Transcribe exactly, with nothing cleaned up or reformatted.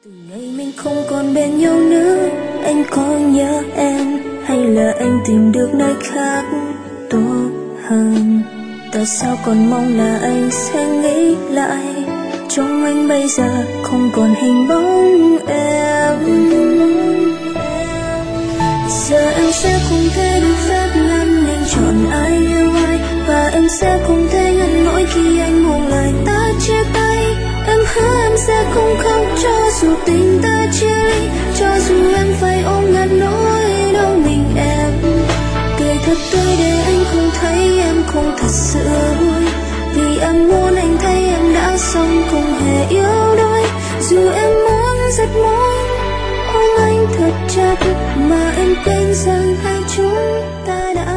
Từ ngày mình không còn bên nhau nữa, anh có nhớ em hay là anh tìm được nơi khác tốt hơn? Tại sao còn mong là anh sẽ nghĩ lại? Trong anh bây giờ không còn hình bóng em. Giờ em sẽ không thể được phép ngăn anh chọn ai yêu ai, và em sẽ không thể nhận lỗi khi anh buông lời ta chia tay. Em hứa em sẽ không khóc cho dù tình ta chia ly, cho dù em phải ôm ngàn nỗi đau mình em. Cười thật tươi để anh không thấy em không thật sự vui, vì em muốn anh thấy em đã xong không hề yếu đuối. Dù em muốn rất muốn ôm anh thật chặt, mà em quên rằng hai chúng ta đã